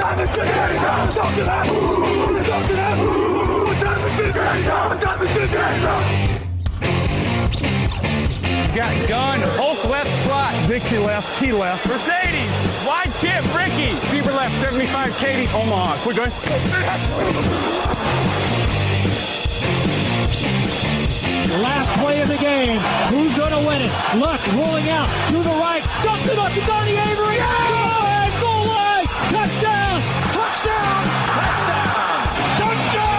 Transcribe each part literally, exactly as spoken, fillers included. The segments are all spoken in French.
Got gun, Hulk left slot, Dixie left, T left, Mercedes, wide chip, Ricky, Bieber left, seventy-five, Katie, Omaha, we're good. Last play of the game, who's gonna win it? Luck rolling out to the right, dumps it up to Donnie Avery, yeah! Go ahead, goal line, touchdown, touchdown, touchdown, touchdown!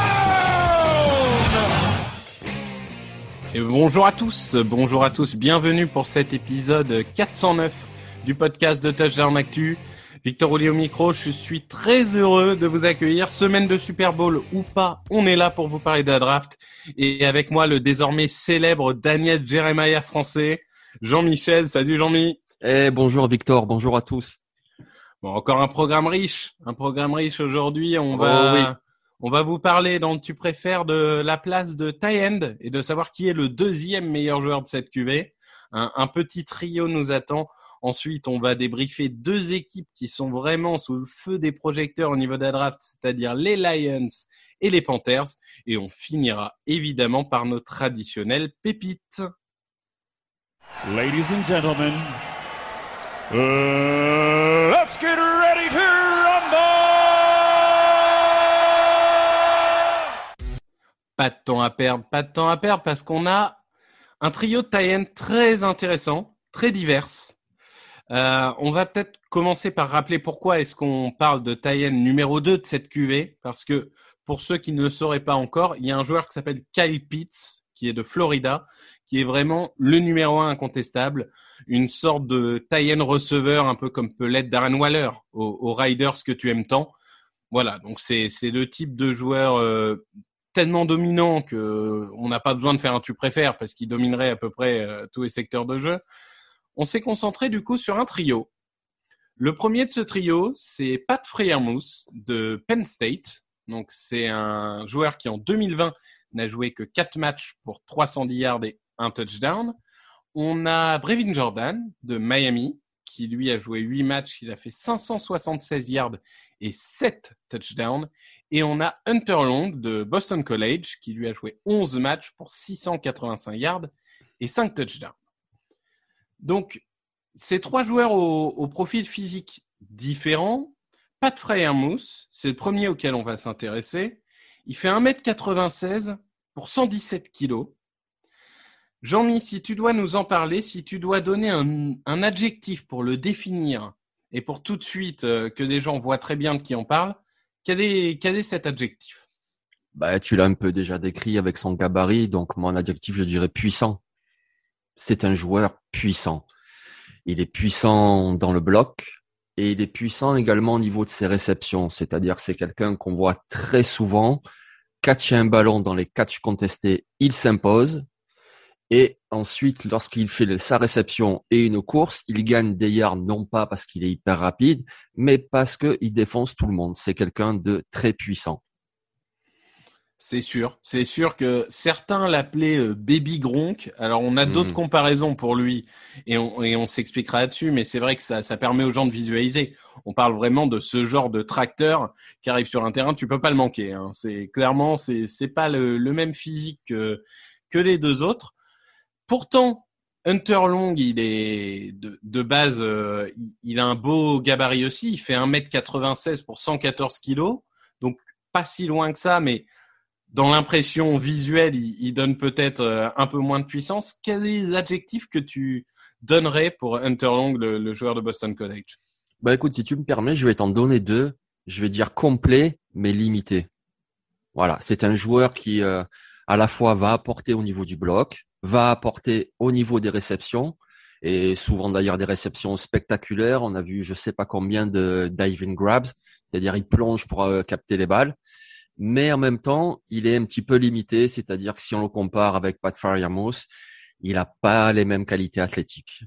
Et bonjour à tous, bonjour à tous, bienvenue pour cet épisode quatre cent neuf du podcast de Touchdown Actu. Victor Roulier au micro, je suis très heureux de vous accueillir. Semaine de Super Bowl ou pas, on est là pour vous parler de la draft. Et avec moi, le désormais célèbre Daniel Jeremiah français, Jean-Michel. Salut Jean-Mi. Eh, bonjour Victor, bonjour à tous. Bon, encore un programme riche, un programme riche aujourd'hui. On va, oh, oui. on va vous parler dans le tu préfères de la place de tight end et de savoir qui est le deuxième meilleur joueur de cette Q V. Un, un petit trio nous attend. Ensuite, on va débriefer deux équipes qui sont vraiment sous le feu des projecteurs au niveau de la draft, c'est-à-dire les Lions et les Panthers. Et on finira évidemment par nos traditionnelles pépites. Ladies and gentlemen, uh, let's get ready to rumble! Pas de temps à perdre, pas de temps à perdre parce qu'on a un trio de tight end très intéressant, très divers. Euh, on va peut-être commencer par rappeler pourquoi est-ce qu'on parle de tight end numéro deux de cette Q V, parce que pour ceux qui ne le sauraient pas encore, il y a un joueur qui s'appelle Kyle Pitts, qui est de Florida, qui est vraiment le numéro un incontestable, une sorte de tight end receveur, un peu comme peut l'être Darren Waller aux, aux Riders que tu aimes tant. Voilà, donc c'est, c'est le type de joueur euh, tellement dominant que on n'a pas besoin de faire un tu préfères, parce qu'il dominerait à peu près euh, tous les secteurs de jeu. On s'est concentré du coup sur un trio. Le premier de ce trio, c'est Pat Freiermuth de Penn State. Donc c'est un joueur qui en deux mille vingt n'a joué que quatre matchs pour trois cent dix yards et un touchdown. On a Brevin Jordan de Miami qui lui a joué huit matchs, il a fait cinq cent soixante-seize yards et sept touchdowns. Et on a Hunter Long de Boston College qui lui a joué onze matchs pour six cent quatre-vingt-cinq yards et cinq touchdowns. Donc, ces trois joueurs au, au profil physique différent. Pat Freiermuth, c'est le premier auquel on va s'intéresser. Il fait un mètre quatre-vingt-seize pour cent dix-sept kilos. Jean-Mi, si tu dois nous en parler, si tu dois donner un, un adjectif pour le définir et pour tout de suite euh, que les gens voient très bien de qui on parle, quel est, quel est cet adjectif ? Bah, tu l'as un peu déjà décrit avec son gabarit, donc mon adjectif, je dirais puissant. C'est un joueur puissant. Il est puissant dans le bloc et il est puissant également au niveau de ses réceptions. C'est-à-dire que c'est quelqu'un qu'on voit très souvent catcher un ballon dans les catchs contestés, il s'impose. Et ensuite, lorsqu'il fait sa réception et une course, il gagne des yards non pas parce qu'il est hyper rapide, mais parce qu'il défonce tout le monde. C'est quelqu'un de très puissant. C'est sûr, c'est sûr que certains l'appelaient euh, Baby Gronk. Alors on a mmh. d'autres comparaisons pour lui et on, et on s'expliquera là-dessus, mais c'est vrai que ça, ça permet aux gens de visualiser. On parle vraiment de ce genre de tracteur qui arrive sur un terrain, tu peux pas le manquer. Hein. C'est clairement, c'est c'est pas le, le même physique que que les deux autres. Pourtant, Hunter Long, il est de, de base, euh, il, il a un beau gabarit aussi. Il fait un mètre quatre-vingt-seize pour cent quatorze kilos, donc pas si loin que ça, mais dans l'impression visuelle, il, il donne peut-être euh, un peu moins de puissance. Quels sont les adjectifs que tu donnerais pour Hunter Long, le, le joueur de Boston College ? Bah écoute, si tu me permets, je vais t'en donner deux. Je vais dire complet, mais limité. Voilà, c'est un joueur qui euh, à la fois va apporter au niveau du bloc, va apporter au niveau des réceptions, et souvent d'ailleurs des réceptions spectaculaires. On a vu je sais pas combien de diving grabs, c'est-à-dire il plonge pour euh, capter les balles. Mais en même temps, il est un petit peu limité, c'est-à-dire que si on le compare avec Pat Freiermuth, il n'a pas les mêmes qualités athlétiques.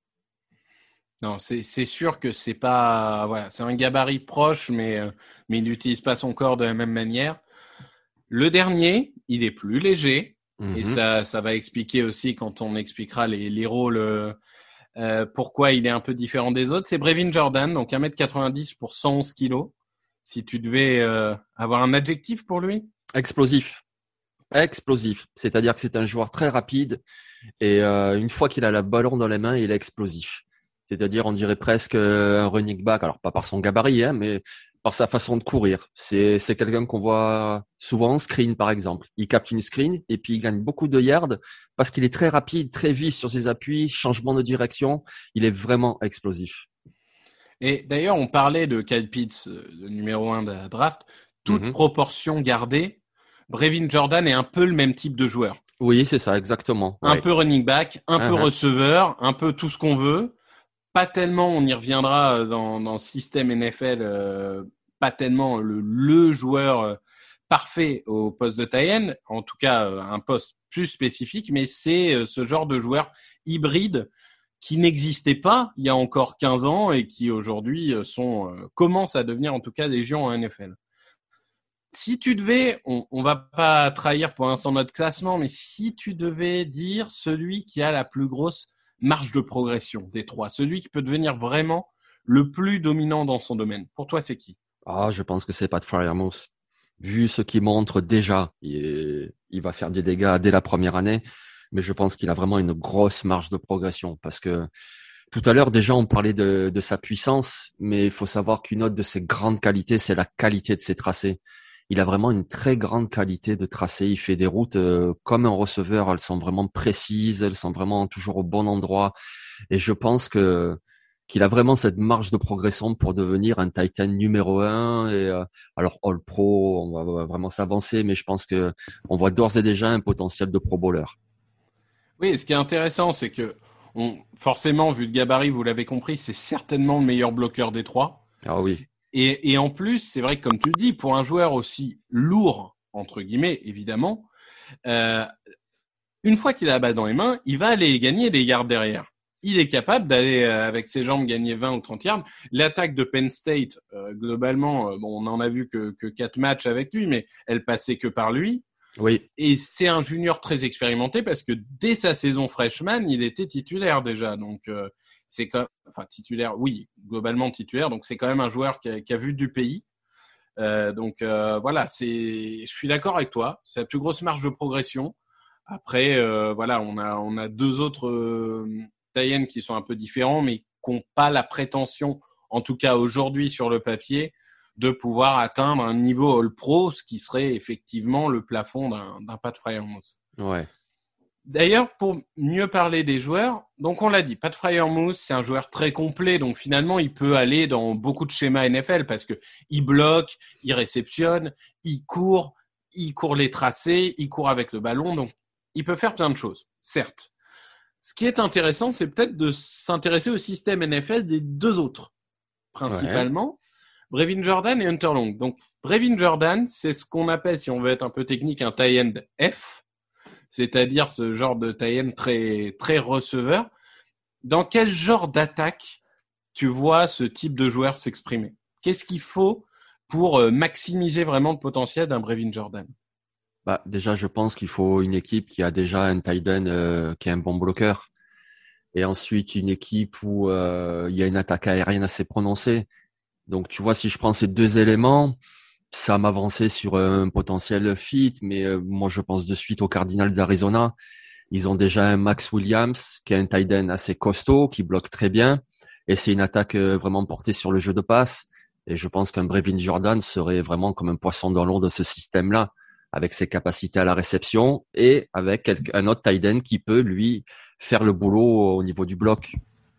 Non, c'est c'est sûr que c'est pas, voilà, c'est un gabarit proche, mais euh, mais il n'utilise pas son corps de la même manière. Le dernier, il est plus léger, mm-hmm. et ça ça va expliquer aussi quand on expliquera les les rôles euh, euh, pourquoi il est un peu différent des autres. C'est Brevin Jordan, donc un mètre quatre-vingt-dix pour cent onze kilos. Si tu devais euh, avoir un adjectif pour lui? Explosif. Explosif. C'est-à-dire que c'est un joueur très rapide et euh, une fois qu'il a le ballon dans les mains, il est explosif. C'est-à-dire, on dirait presque un running back. Alors, pas par son gabarit, hein, mais par sa façon de courir. C'est, c'est quelqu'un qu'on voit souvent en screen, par exemple. Il capte une screen et puis il gagne beaucoup de yards parce qu'il est très rapide, très vif sur ses appuis, changement de direction. Il est vraiment explosif. Et d'ailleurs, on parlait de Kyle Pitts, le numéro un de la draft. Toute mm-hmm. proportion gardée, Brevin Jordan est un peu le même type de joueur. Oui, c'est ça, exactement. Un ouais. peu running back, un uh-huh. peu receveur, un peu tout ce qu'on veut. Pas tellement, on y reviendra dans, dans le système N F L, euh, pas tellement le, le joueur euh, parfait au poste de tight end, en tout cas euh, un poste plus spécifique, mais c'est euh, ce genre de joueur hybride qui n'existait pas il y a encore quinze ans et qui aujourd'hui euh, sont euh, commencent à devenir en tout cas des géants en N F L. Si tu devais, on, on va pas trahir pour l'instant notre classement, mais si tu devais dire celui qui a la plus grosse marge de progression des trois, celui qui peut devenir vraiment le plus dominant dans son domaine. Pour toi, c'est qui? Ah, je pense que c'est Pat Freiermuth. Vu ce qu'il montre déjà, il, il va faire des dégâts dès la première année, mais je pense qu'il a vraiment une grosse marge de progression parce que tout à l'heure, déjà, on parlait de, de sa puissance, mais il faut savoir qu'une autre de ses grandes qualités, c'est la qualité de ses tracés. Il a vraiment une très grande qualité de tracé. Il fait des routes euh, comme un receveur. Elles sont vraiment précises. Elles sont vraiment toujours au bon endroit. Et je pense que qu'il a vraiment cette marge de progression pour devenir un tight end numéro un. Et euh, alors All Pro, on va vraiment s'avancer, mais je pense que on voit d'ores et déjà un potentiel de Pro Bowler. Oui, ce qui est intéressant, c'est que on, forcément, vu le gabarit, vous l'avez compris, c'est certainement le meilleur bloqueur des trois. Ah oui. Et, et en plus, c'est vrai que comme tu le dis, pour un joueur aussi lourd, entre guillemets, évidemment, euh, une fois qu'il a la balle dans les mains, il va aller gagner des yards derrière. Il est capable d'aller, euh, avec ses jambes, gagner vingt ou trente yards. L'attaque de Penn State, euh, globalement, euh, bon, on n'en a vu que, que quatre matchs avec lui, mais elle passait que par lui. Oui. Et c'est un junior très expérimenté parce que dès sa saison freshman, il était titulaire déjà. Donc, euh, c'est quand enfin titulaire, oui, globalement titulaire. Donc, c'est quand même un joueur qui a, qui a vu du pays. Euh, donc, euh, voilà, c'est, je suis d'accord avec toi. C'est la plus grosse marge de progression. Après, euh, voilà, on a, on a deux autres euh, tight ends qui sont un peu différents, mais qui n'ont pas la prétention, en tout cas aujourd'hui sur le papier, de pouvoir atteindre un niveau All-Pro, ce qui serait effectivement le plafond d'un, d'un Pat Freiermuth. Ouais. D'ailleurs, pour mieux parler des joueurs, donc on l'a dit, Pat Freiermuth, c'est un joueur très complet, donc finalement, il peut aller dans beaucoup de schémas N F L parce que il bloque, il réceptionne, il court, il court les tracés, il court avec le ballon, donc il peut faire plein de choses, certes. Ce qui est intéressant, c'est peut-être de s'intéresser au système N F L des deux autres, principalement. Ouais. Brevin Jordan et Hunter Long. Donc, Brevin Jordan, c'est ce qu'on appelle, si on veut être un peu technique, un tight end F, c'est-à-dire ce genre de tight end très, très receveur. Dans quel genre d'attaque tu vois ce type de joueur s'exprimer? Qu'est-ce qu'il faut pour maximiser vraiment le potentiel d'un Brevin Jordan? Bah, déjà, je pense qu'il faut une équipe qui a déjà un tight end euh, qui est un bon bloqueur. Et ensuite, une équipe où euh, il y a une attaque aérienne assez prononcée. Donc, tu vois, si je prends ces deux éléments, ça m'avançait sur un potentiel fit. Mais euh, moi, je pense de suite aux Cardinals d'Arizona. Ils ont déjà un Max Williams, qui est un tight end assez costaud, qui bloque très bien. Et c'est une attaque euh, vraiment portée sur le jeu de passe. Et je pense qu'un Brevin Jordan serait vraiment comme un poisson dans l'eau de ce système-là, avec ses capacités à la réception et avec un autre tight end qui peut, lui, faire le boulot au niveau du bloc.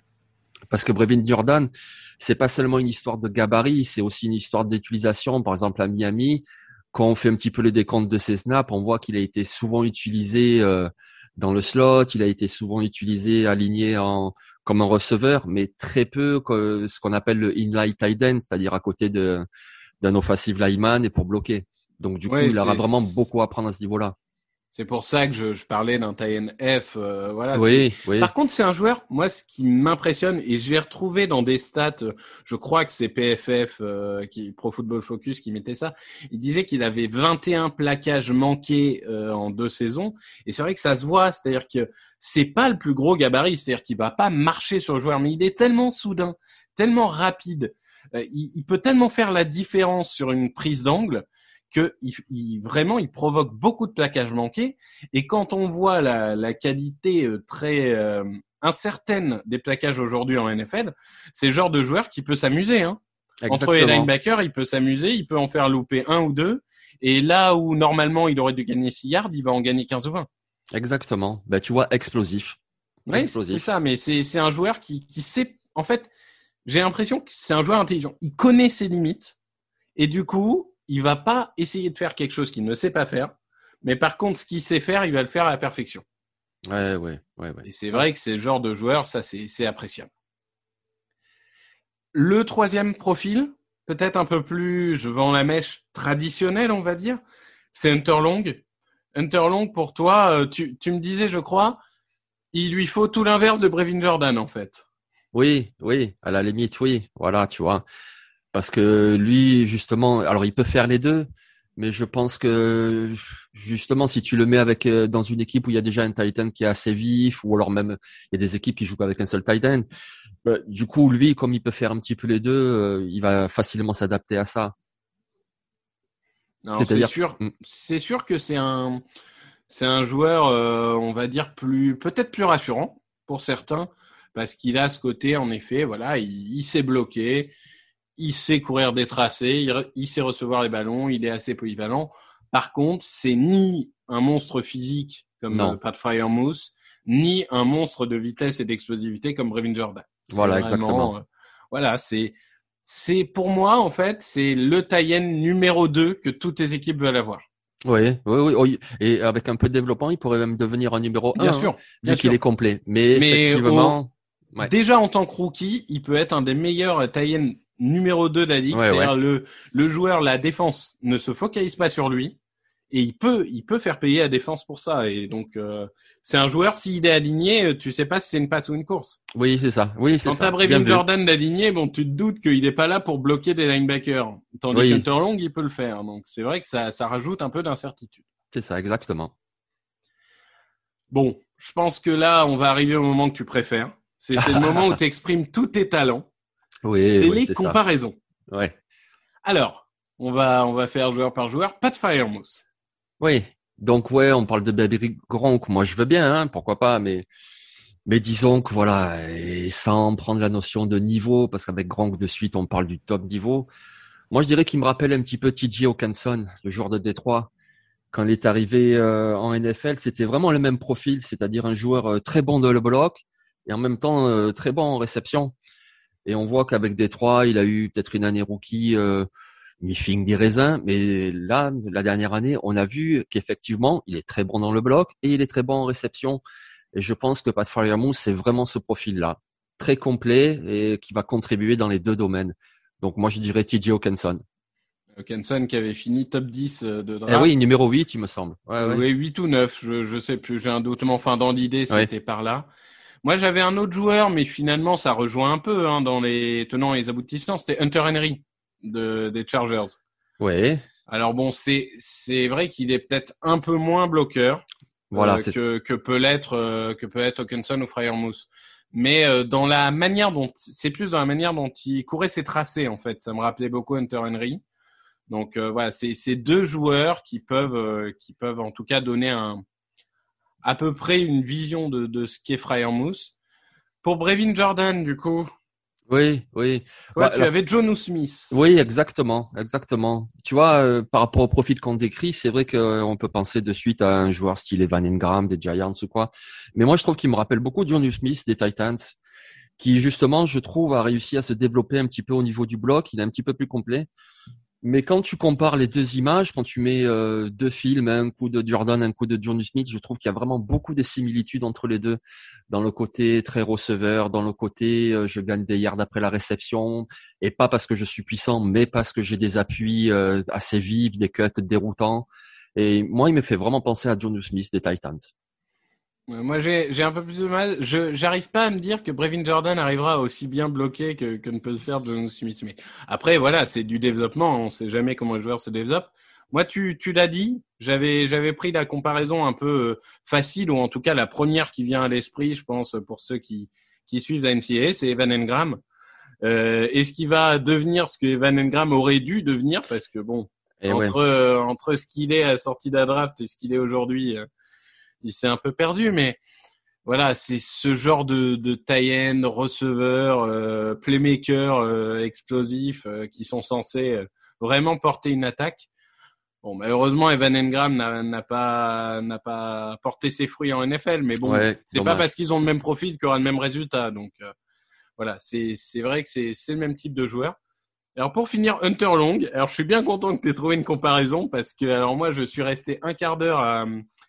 Parce que Brevin Jordan, c'est pas seulement une histoire de gabarit, c'est aussi une histoire d'utilisation. Par exemple, à Miami, quand on fait un petit peu le décompte de ses snaps, on voit qu'il a été souvent utilisé euh, dans le slot, il a été souvent utilisé aligné en comme un receveur, mais très peu que, ce qu'on appelle le inline tight end, c'est-à-dire à côté de d'un offensive lineman et pour bloquer. Donc du coup, ouais, il aura vraiment beaucoup à apprendre à ce niveau-là. C'est pour ça que je, je parlais d'un tight end F. Euh, voilà. Oui, oui. Par contre, c'est un joueur, moi, ce qui m'impressionne, et j'ai retrouvé dans des stats, je crois que c'est P F F, euh, qui Pro Football Focus, qui mettait ça. Il disait qu'il avait vingt et un plaquages manqués euh, en deux saisons, et c'est vrai que ça se voit. C'est-à-dire que c'est pas le plus gros gabarit, c'est-à-dire qu'il va pas marcher sur le joueur, mais il est tellement soudain, tellement rapide. Euh, il, il peut tellement faire la différence sur une prise d'angle que il, il, vraiment, il provoque beaucoup de plaquages manqués. Et quand on voit la, la qualité euh, très euh, incertaine des plaquages aujourd'hui en N F L, c'est le genre de joueur qui peut s'amuser. Hein. Entre les linebackers, il peut s'amuser, il peut en faire louper un ou deux. Et là où normalement il aurait dû gagner six yards, il va en gagner quinze ou vingt. Exactement. Ben, tu vois, explosif. Oui, c'est ça, mais c'est, c'est un joueur qui, qui sait, en fait, j'ai l'impression que c'est un joueur intelligent. Il connaît ses limites et du coup, il va pas essayer de faire quelque chose qu'il ne sait pas faire. Mais par contre, ce qu'il sait faire, il va le faire à la perfection. Ouais, ouais, ouais, ouais. Et c'est vrai que c'est le genre de joueur, ça, c'est, c'est appréciable. Le troisième profil, peut-être un peu plus, je vends la mèche traditionnelle, on va dire, c'est Hunter Long. Hunter Long, pour toi, tu, tu me disais, je crois, il lui faut tout l'inverse de Brevin Jordan, en fait. Oui, oui, à la limite, oui. Voilà, tu vois. Parce que lui, justement, alors il peut faire les deux, mais je pense que, justement, si tu le mets avec dans une équipe où il y a déjà un tight end qui est assez vif, ou alors même, il y a des équipes qui jouent avec un seul tight end, bah, du coup, lui, comme il peut faire un petit peu les deux, euh, il va facilement s'adapter à ça. Non, c'est sûr, c'est sûr que c'est un, c'est un joueur, euh, on va dire plus, peut-être plus rassurant pour certains, parce qu'il a ce côté, en effet, voilà, il, il sait bloquer, il sait courir des tracés, il, il sait recevoir les ballons, il est assez polyvalent. Par contre, c'est ni un monstre physique comme euh, Pat Freiermuth, ni un monstre de vitesse et d'explosivité comme Brevin Jordan. C'est voilà, vraiment, exactement. Euh, voilà, c'est. C'est pour moi, en fait, c'est le tie-in numéro deux que toutes les équipes veulent avoir. Oui, oui, oui. Et avec un peu de développement, il pourrait même devenir un numéro un. Bien sûr, hein, bien vu qu'il sûr. est complet. Mais, Mais effectivement, au... ouais. déjà en tant que rookie, il peut être un des meilleurs tie-in numéro deux de la ligue. Ouais, c'est-à-dire ouais. le, le joueur, la défense ne se focalise pas sur lui. Et il peut, il peut faire payer la défense pour ça. Et donc, euh, c'est un joueur, s'il est aligné, tu sais pas si c'est une passe ou une course. Oui, c'est ça. Oui, c'est Quand ça. t'as Brevin Jordan d'aligné, bon, tu te doutes qu'il est pas là pour bloquer des linebackers. Tandis oui. qu'Hunter Long, il peut le faire. Donc, c'est vrai que ça, ça rajoute un peu d'incertitude. C'est ça, exactement. Bon, je pense que là, on va arriver au moment que tu préfères. C'est, c'est le moment où tu exprimes tous tes talents. Oui, c'est oui, les c'est comparaisons. Ça. Ouais. Alors, on va, on va faire joueur par joueur. Pat Freiermuth. Oui. Donc ouais, on parle de Baby Gronk. Moi, je veux bien, hein, pourquoi pas, mais mais disons que voilà, et sans prendre la notion de niveau, parce qu'avec Gronk de suite, on parle du top niveau. Moi, je dirais qu'il me rappelle un petit peu T J Hawkinson, le joueur de Détroit, quand il est arrivé euh, en N F L. C'était vraiment le même profil, c'est-à-dire un joueur euh, très bon dans le bloc et en même temps euh, très bon en réception. Et on voit qu'avec Détroit, il a eu peut-être une année rookie. Euh, mi-figue des raisins, mais là, la dernière année, on a vu qu'effectivement, il est très bon dans le bloc et il est très bon en réception. Et je pense que Pat Freiermuth, c'est vraiment ce profil-là, très complet et qui va contribuer dans les deux domaines. Donc moi, je dirais T J Hawkinson. Hawkinson qui avait fini top dix de draft. Eh oui, numéro huit, il me semble. Ouais, ouais. Oui, huit ou neuf, je je sais plus, j'ai un doute, mais enfin dans l'idée, c'était ouais. par là. Moi, j'avais un autre joueur, mais finalement, ça rejoint un peu hein, dans les tenants et les aboutissants, c'était Hunter Henry. De, des Chargers. Oui. Alors bon, c'est c'est vrai qu'il est peut-être un peu moins bloqueur voilà, euh, que que peut l'être euh, que peut être Hawkinson ou Freiermuth. Mais euh, dans la manière dont c'est plus dans la manière dont il courait ses tracés en fait, ça me rappelait beaucoup Hunter Henry. Donc euh, voilà, c'est c'est deux joueurs qui peuvent euh, qui peuvent en tout cas donner un à peu près une vision de de ce qu'est Freiermuth. Pour Brevin Jordan du coup. Oui, oui. Toi, bah, tu alors, avais Jonnu Smith. Oui, exactement, exactement. Tu vois, euh, par rapport au profil qu'on décrit, c'est vrai qu'on euh, peut penser de suite à un joueur style Evan Engram, des Giants ou quoi. Mais moi, je trouve qu'il me rappelle beaucoup Jonnu Smith des Titans, qui justement, je trouve, a réussi à se développer un petit peu au niveau du bloc. Il est un petit peu plus complet. Mais quand tu compares les deux images, quand tu mets euh, deux films, un coup de Jordan, un coup de Jonnu Smith, je trouve qu'il y a vraiment beaucoup de similitudes entre les deux. Dans le côté très receveur, dans le côté euh, je gagne des yards après la réception, et pas parce que je suis puissant, mais parce que j'ai des appuis euh, assez vifs, des cuts déroutants. Et moi, il me fait vraiment penser à Jonnu Smith des Titans. Moi, j'ai, j'ai un peu plus de mal. Je, j'arrive pas à me dire que Brevin Jordan arrivera à aussi bien bloquer que, que ne peut le faire Jonnu Smith. Mais après, voilà, c'est du développement. On sait jamais comment le joueur se développe. Moi, tu, tu l'as dit. J'avais, j'avais pris la comparaison un peu facile, ou en tout cas la première qui vient à l'esprit, je pense, pour ceux qui, qui suivent la N C A A, c'est Evan Engram. Euh, est-ce qu'il va devenir ce que Evan Engram aurait dû devenir? Parce que bon, Et entre ouais. euh, entre ce qu'il est à la sortie de la draft et ce qu'il est aujourd'hui, euh, il s'est un peu perdu. Mais voilà, c'est ce genre de, de tie-end, receveur, euh, playmaker euh, explosif euh, qui sont censés euh, vraiment porter une attaque. Bon, malheureusement, Evan Engram n'a, n'a pas n'a pas porté ses fruits en N F L, mais bon, Ouais, c'est dommage. pas parce qu'ils ont le même profil qu'il y aura le même résultat. Donc euh, voilà, c'est c'est vrai que c'est c'est le même type de joueur. Alors pour finir, Hunter Long. Alors je suis bien content que tu aies trouvé une comparaison parce que alors moi je suis resté un quart d'heure à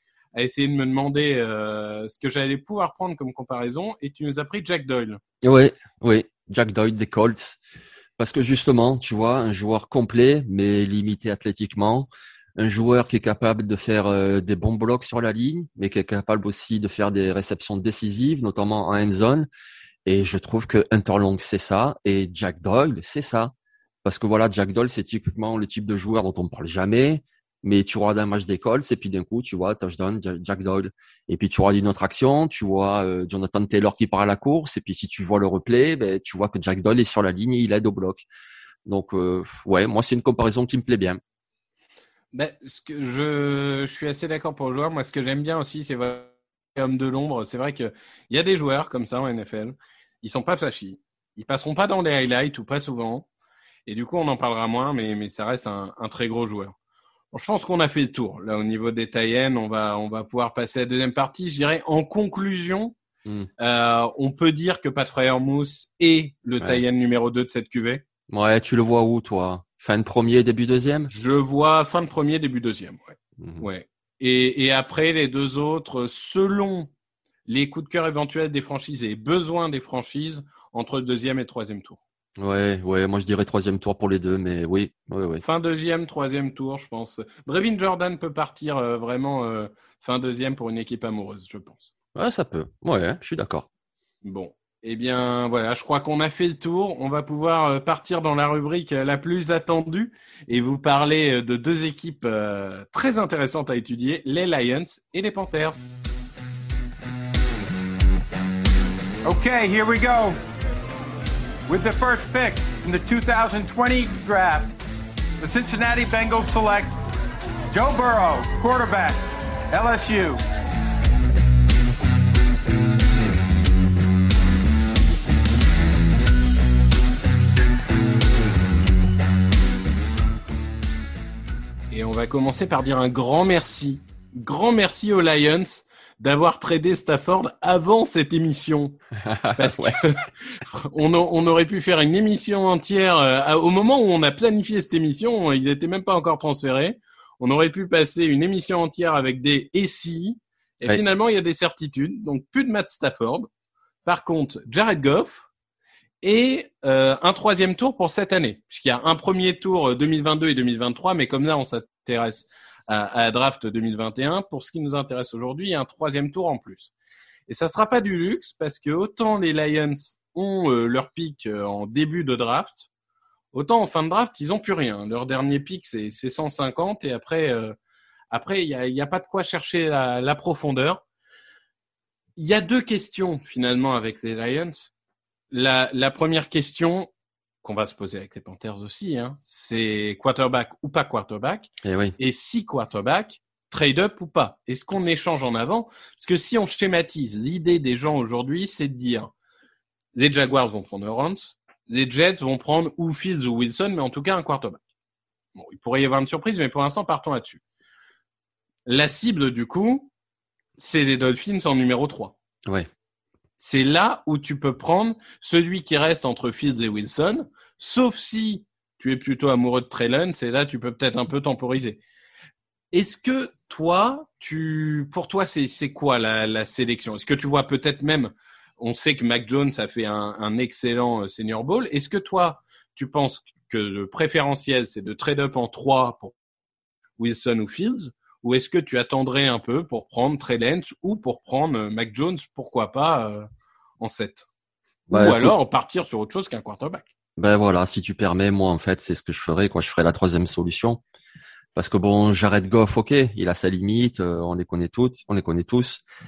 à essayer de me demander euh, ce que j'allais pouvoir prendre comme comparaison et tu nous as pris Jack Doyle. Oui, oui, Jack Doyle des Colts. Parce que justement, tu vois, un joueur complet, mais limité athlétiquement. Un joueur qui est capable de faire euh, des bons blocs sur la ligne, mais qui est capable aussi de faire des réceptions décisives, notamment en end zone. Et je trouve que Hunter Long, c'est ça. Et Jack Doyle, c'est ça. Parce que voilà, Jack Doyle, c'est typiquement le type de joueur dont on ne parle jamais. Mais tu regardes un match d'école, et puis d'un coup, tu vois, touchdown, Jack Doyle. Et puis tu regardes une autre action, tu vois euh, Jonathan Taylor qui part à la course. Et puis si tu vois le replay, ben, tu vois que Jack Doyle est sur la ligne et il aide au bloc. Donc, euh, ouais, moi, c'est une comparaison qui me plaît bien. Ben, ce que je, je suis assez d'accord pour le joueur. Moi, ce que j'aime bien aussi, c'est vraiment homme de l'ombre. C'est vrai qu'il y a des joueurs comme ça en N F L. Ils sont pas flashy. Ils passeront pas dans les highlights ou pas souvent. Et du coup, on en parlera moins, mais, mais ça reste un, un très gros joueur. Bon, je pense qu'on a fait le tour. Là, au niveau des tie-ends, on va, on va pouvoir passer à la deuxième partie. Je dirais, en conclusion, Mm. euh, on peut dire que Pat Freiermuth est le Ouais. tie-end numéro deux de cette Q V. Ouais, tu le vois où, toi? Fin de premier, début deuxième? Je vois fin de premier, début deuxième. Ouais. Mhm. Ouais. Et, et après, les deux autres, selon les coups de cœur éventuels des franchises et besoins des franchises, entre le deuxième et le troisième tour. Ouais, ouais, moi je dirais troisième tour pour les deux, mais oui, oui, oui. Fin deuxième, troisième tour, je pense. Brevin Jordan peut partir euh, vraiment euh, fin deuxième pour une équipe amoureuse, je pense. Ouais, ça peut. Ouais, je suis d'accord. Bon. Eh bien, voilà, je crois qu'on a fait le tour. On va pouvoir euh, partir dans la rubrique euh, la plus attendue et vous parler euh, de deux équipes euh, très intéressantes à étudier, les Lions et les Panthers. Okay, here we go. With the first pick in the two thousand twenty draft, the Cincinnati Bengals select Joe Burrow, quarterback, L S U. Et on va commencer par dire un grand merci. Grand merci aux Lions d'avoir tradé Stafford avant cette émission. Parce Ouais. que on, a- on aurait pu faire une émission entière. euh, au moment où on a planifié cette émission, il n'était même pas encore transféré. On aurait pu passer une émission entière avec des « et si ». Et Ouais. finalement, il y a des certitudes. Donc, plus de Matt Stafford. Par contre, Jared Goff et euh, un troisième tour pour cette année. Puisqu'il y a un premier tour deux mille vingt-deux et deux mille vingt-trois, mais comme là, on s'intéresse à, à la draft deux mille vingt et un. Pour ce qui nous intéresse aujourd'hui, il y a un troisième tour en plus. Et ça sera pas du luxe parce que autant les Lions ont euh, leur pick euh, en début de draft, autant en fin de draft, ils ont plus rien. Leur dernier pick, c'est, c'est cent cinquante et après, euh, après, il y a, il y a pas de quoi chercher la, la profondeur. Il y a deux questions finalement avec les Lions. La, la première question qu'on va se poser avec les Panthers aussi, hein, c'est quarterback ou pas quarterback. Et oui. Et si quarterback, trade up ou pas. Est-ce qu'on échange en avant? Parce que si on schématise, l'idée des gens aujourd'hui, c'est de dire les Jaguars vont prendre Lawrence, les Jets vont prendre ou Fields ou Wilson, mais en tout cas un quarterback. Bon, il pourrait y avoir une surprise, mais pour l'instant, partons là-dessus. La cible, du coup, c'est les Dolphins en numéro trois. Ouais. C'est là où tu peux prendre celui qui reste entre Fields et Wilson, sauf si tu es plutôt amoureux de Trey Lance, et là, tu peux peut-être un peu temporiser. Est-ce que toi, tu, pour toi, c'est, c'est quoi la, la sélection? Est-ce que tu vois peut-être même, on sait que Mac Jones a fait un, un excellent Senior Bowl. Est-ce que toi, tu penses que le préférentiel, c'est de trade up en trois pour Wilson ou Fields? Ou est-ce que tu attendrais un peu pour prendre Trey Lance ou pour prendre Mac Jones, pourquoi pas, euh, en sept? Bah, Ou écoute, alors partir sur autre chose qu'un quarterback? ben voilà, si tu permets, moi en fait, c'est ce que je ferais, quoi. Je ferais la troisième solution. Parce que bon, Jared Goff, ok, il a sa limite, euh, on les connaît toutes, on les connaît tous.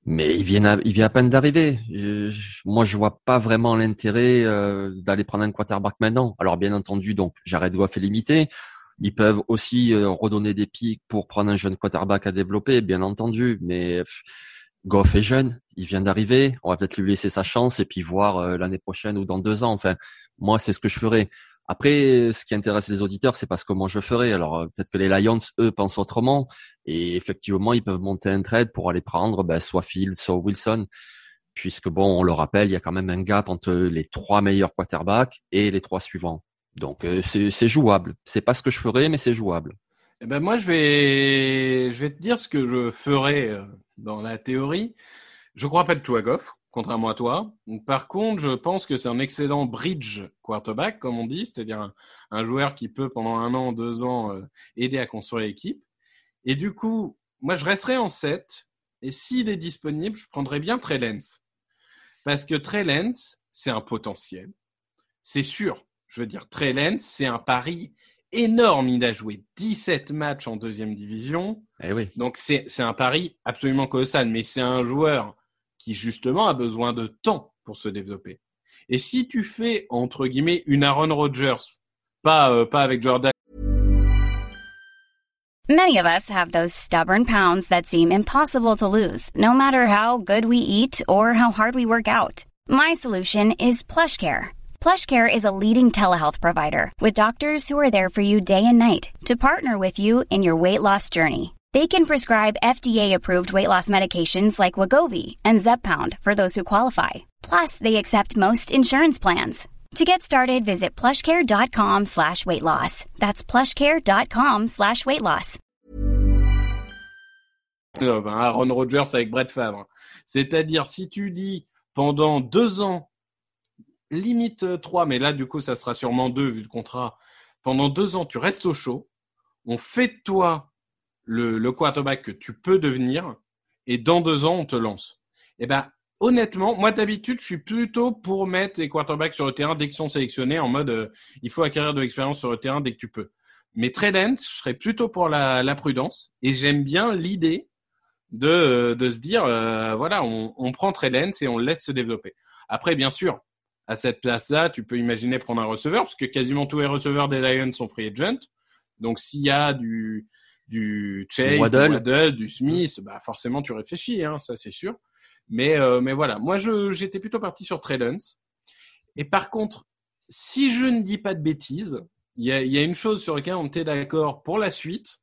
Mais il vient à, il vient à peine d'arriver. Je, je, moi, je vois pas vraiment l'intérêt euh, d'aller prendre un quarterback maintenant. Alors, bien entendu, donc Jared Goff est limité. Ils peuvent aussi euh, redonner des pics pour prendre un jeune quarterback à développer, bien entendu. Mais pff, Goff est jeune, il vient d'arriver. On va peut-être lui laisser sa chance et puis voir euh, l'année prochaine ou dans deux ans. Enfin, moi, c'est ce que je ferais. Après, ce qui intéresse les auditeurs, c'est parce que moi je ferais. Alors euh, peut-être que les Lions, eux, pensent autrement. Et effectivement, ils peuvent monter un trade pour aller prendre ben, soit Fields, soit Wilson. Puisque bon, on le rappelle, il y a quand même un gap entre les trois meilleurs quarterbacks et les trois suivants. Donc euh, c'est, c'est jouable. C'est pas ce que je ferais, mais c'est jouable. Eh ben moi, je vais, je vais te dire ce que je ferais euh, dans la théorie. Je crois pas de tout à Goff, contrairement à toi. Par contre, je pense que c'est un excellent bridge quarterback, comme on dit, c'est-à-dire un, un joueur qui peut pendant un an, deux ans euh, aider à construire l'équipe. Et du coup, moi, je resterai en sept. Et s'il est disponible, je prendrais bien Trey Lance. Parce que Trey Lance, c'est un potentiel. C'est sûr. Je veux dire, Trey Lance, c'est un pari énorme. Il a joué dix-sept matchs en deuxième division. Eh oui. Donc, c'est, c'est un pari absolument colossal. Mais c'est un joueur qui, justement, a besoin de temps pour se développer. Et si tu fais, entre guillemets, une Aaron Rodgers, pas, euh, pas avec Jordan. Many of us have those stubborn pounds that seem impossible to lose, no matter how good we eat or how hard we work out. My solution is PlushCare. PlushCare is a leading telehealth provider with doctors who are there for you day and night to partner with you in your weight loss journey. They can prescribe F D A-approved weight loss medications like Wegovy and Zepbound for those who qualify. Plus, they accept most insurance plans. To get started, visit plushcare.com slash weight loss. That's plushcare.com slash weight loss. Aaron Rodgers avec Brett Favre. C'est-à-dire, si tu dis pendant deux ans, limite trois, mais là, du coup, ça sera sûrement deux vu le contrat. Pendant deux ans, tu restes au chaud. On fait de toi le, le quarterback que tu peux devenir et dans deux ans, on te lance. Eh ben, honnêtement, moi d'habitude, je suis plutôt pour mettre les quarterbacks sur le terrain dès qu'ils sont sélectionnés en mode euh, il faut acquérir de l'expérience sur le terrain dès que tu peux. Mais Trey Lance, je serais plutôt pour la, la prudence et j'aime bien l'idée de, euh, de se dire euh, voilà, on, on prend Trey Lance et on le laisse se développer. Après, bien sûr, à cette place-là, tu peux imaginer prendre un receveur parce que quasiment tous les receveurs des Lions sont free agent. Donc s'il y a du, du Chase, Waddle. du Waddle, du Smith, bah forcément tu réfléchis, hein, ça c'est sûr. Mais, euh, mais voilà, moi je, j'étais plutôt parti sur Trey Lance. Et par contre, si je ne dis pas de bêtises, il y a, y a une chose sur laquelle on était d'accord pour la suite,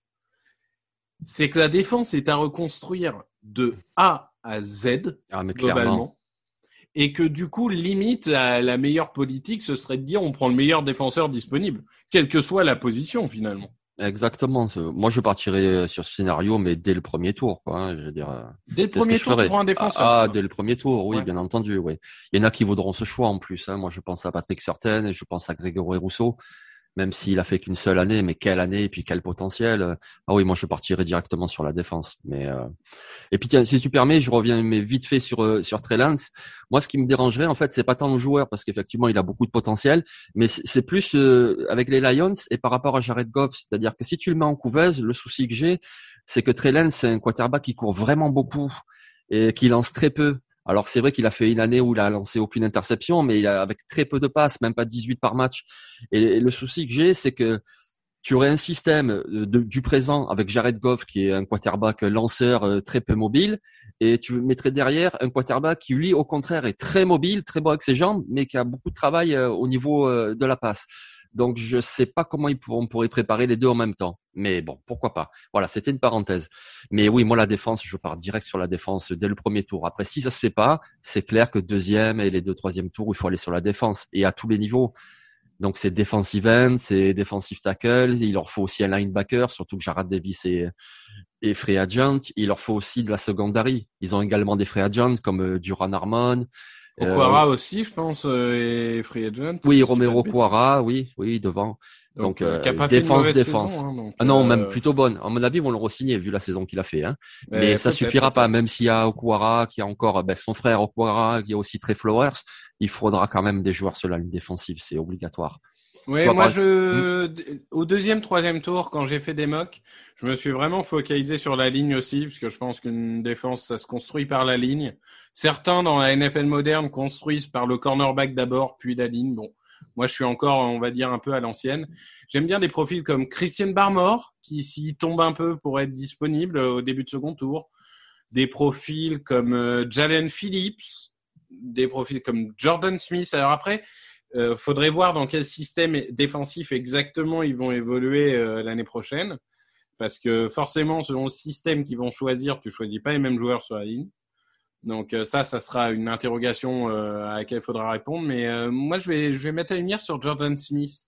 c'est que la défense est à reconstruire de A à Z, Ah, mais globalement. clairement. Et que du coup, limite, la, la meilleure politique, ce serait de dire on prend le meilleur défenseur disponible, quelle que soit la position finalement. Exactement. Moi, je partirais sur ce scénario, mais dès le premier tour, quoi. Hein, je veux dire. Dès le c'est premier ce que je tour, tu ferais. prends un défenseur. Ah, ah, quoi. dès le premier tour, oui, Ouais. bien entendu, oui. Il y en a qui voudront ce choix en plus. Hein. Moi, je pense à Patrick Surtain et je pense à Grégory Rousseau, même s'il a fait qu'une seule année, mais quelle année et puis quel potentiel. Ah oui, moi, je partirais directement sur la défense. Mais euh... et puis tiens, si tu permets, je reviens mais vite fait sur euh, sur Trey Lance. Moi, ce qui me dérangerait, en fait, c'est pas tant le joueur parce qu'effectivement, il a beaucoup de potentiel, mais c'est, c'est plus euh, avec les Lions et par rapport à Jared Goff. C'est-à-dire que si tu le mets en couveuse, le souci que j'ai, c'est que Trey Lance, c'est un quarterback qui court vraiment beaucoup et qui lance très peu. Alors c'est vrai qu'il a fait une année où il a lancé aucune interception, mais il a avec très peu de passes, même pas dix-huit par match. Et, et le souci que j'ai, c'est que tu aurais un système de, du présent avec Jared Goff qui est un quarterback lanceur euh, très peu mobile, et tu mettrais derrière un quarterback qui lui au contraire est très mobile, très bon avec ses jambes, mais qui a beaucoup de travail euh, au niveau euh, de la passe. Donc je sais pas comment ils pourront, on pourrait préparer les deux en même temps. Mais bon, pourquoi pas. Voilà, c'était une parenthèse. Mais oui, moi la défense, je pars direct sur la défense dès le premier tour. Après, si ça se fait pas, c'est clair que deuxième et les deux troisième tours, il faut aller sur la défense et à tous les niveaux. Donc c'est defensive end, c'est defensive tackle. Il leur faut aussi un linebacker, surtout que Jarrad Davis est, est free agent. Il leur faut aussi de la secondary. Ils ont également des free agents comme euh, Duran Harmon. Okwara euh, aussi, je pense, euh, est free agent. Oui, si Romero pas de Okwara, oui, oui, devant. Donc, Donc, euh, euh, qui a pas défense, fait une défense. saison, hein, donc, Ah non, euh, même plutôt bonne. À mon avis, ils vont le re-signer vu la saison qu'il a fait. Hein. Mais, Mais ça peut-être, suffira pas. peut-être. Même s'il y a Okwara, qui a encore ben, son frère Okwara, qui a aussi Trey Flowers, il faudra quand même des joueurs sur la ligne défensive. C'est obligatoire. Oui, moi, je, au deuxième, troisième tour, quand j'ai fait des mocks, je me suis vraiment focalisé sur la ligne aussi, parce que je pense qu'une défense, ça se construit par la ligne. Certains, dans la N F L moderne, construisent par le cornerback d'abord, puis la ligne. Bon, moi, je suis encore, on va dire, un peu à l'ancienne. J'aime bien des profils comme Christian Barmore, qui, s'il tombe un peu, pourrait être disponible au début de second tour. Des profils comme euh, Jalen Phillips, des profils comme Jordan Smith. Alors après, Euh, faudrait voir dans quel système défensif exactement ils vont évoluer euh, l'année prochaine, parce que forcément selon le système qu'ils vont choisir, tu choisis pas les mêmes joueurs sur la ligne. Donc euh, ça, ça sera une interrogation euh, à laquelle il faudra répondre. Mais euh, moi, je vais, je vais mettre la lumière sur Jordan Smith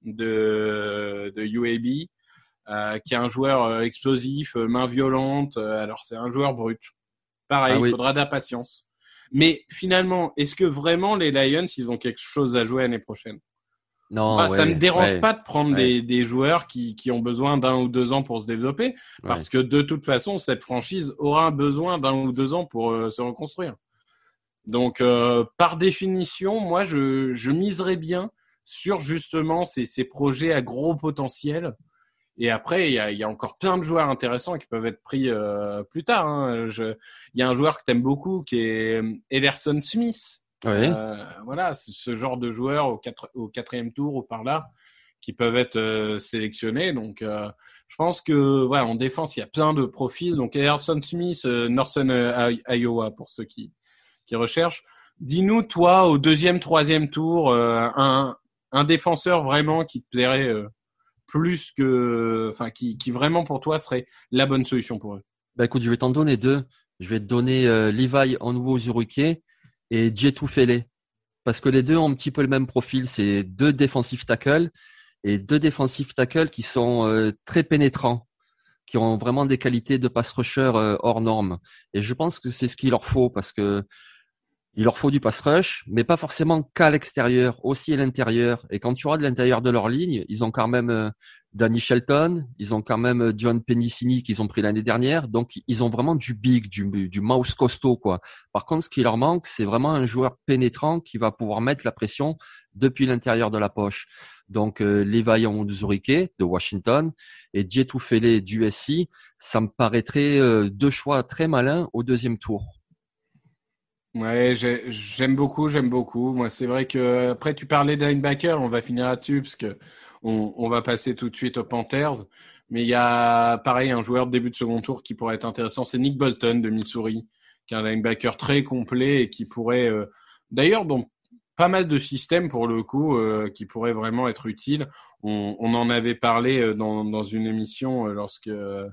de, de U A B, euh, qui est un joueur euh, explosif, euh, main violente. Euh, alors c'est un joueur brut. Pareil, il ah oui. faudra de la patience. Mais finalement, est-ce que vraiment les Lions, ils ont quelque chose à jouer l'année prochaine ? Non, bah, ouais, ça me dérange ouais, pas de prendre ouais. des, des joueurs qui, qui ont besoin d'un ou deux ans pour se développer, parce ouais. que de toute façon, cette franchise aura besoin d'un ou deux ans pour euh, se reconstruire. Donc, euh, par définition, moi, je, je miserais bien sur justement ces, ces projets à gros potentiel. Et après, il y a, il y a encore plein de joueurs intéressants qui peuvent être pris euh, plus tard. Hein. Je, il y a un joueur que t'aimes beaucoup qui est Ellerson Smith. Oui. Euh, voilà, c'est ce genre de joueurs au, quatre, au quatrième tour ou par là qui peuvent être euh, sélectionnés. Donc, euh, je pense que voilà, en défense, il y a plein de profils. Donc, Ellerson Smith, euh, Northern euh, Iowa pour ceux qui qui recherchent. Dis-nous, toi, au deuxième, troisième tour, euh, un un défenseur vraiment qui te plairait. Euh, plus que, enfin, qui, qui vraiment pour toi serait la bonne solution pour eux. Bah écoute, je vais t'en donner deux. Je vais te donner euh, Levi Onwuzurike et Djetu Fele, parce que les deux ont un petit peu le même profil. C'est deux défensifs tackles et deux défensifs tackles qui sont euh, très pénétrants, qui ont vraiment des qualités de pass rusher euh, hors normes. Et je pense que c'est ce qu'il leur faut, parce que il leur faut du pass rush, mais pas forcément qu'à l'extérieur, aussi à l'intérieur. Et quand tu auras de l'intérieur de leur ligne, ils ont quand même euh, Danny Shelton, ils ont quand même John Penicini qu'ils ont pris l'année dernière. Donc, ils ont vraiment du big, du, du mouse costaud, quoi. Par contre, ce qui leur manque, c'est vraiment un joueur pénétrant qui va pouvoir mettre la pression depuis l'intérieur de la poche. Donc, euh, Levi Onwuzurike de Washington et Djetu Fele du U S C, ça me paraîtrait euh, deux choix très malins au deuxième tour. Ouais, j'ai, j'aime beaucoup, j'aime beaucoup. Moi, c'est vrai que après tu parlais de linebacker, on va finir là-dessus parce que on, on va passer tout de suite aux Panthers. Mais il y a pareil un joueur de début de second tour qui pourrait être intéressant, c'est Nick Bolton de Missouri, qui est un linebacker très complet et qui pourrait, euh, d'ailleurs, donc pas mal de systèmes pour le coup, euh, qui pourraient vraiment être utiles. On, on en avait parlé dans, dans une émission lorsque euh,